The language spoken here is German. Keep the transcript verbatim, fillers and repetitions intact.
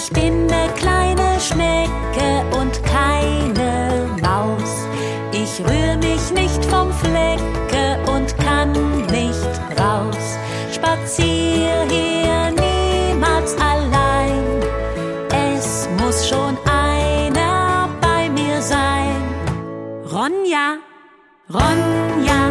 Ich bin ne kleine Schnecke und keine Maus. Ich rühr mich nicht vom Flecke und kann nicht raus. Spazier hier niemals allein. Es muss schon einer bei mir sein. Ronja, Ronja.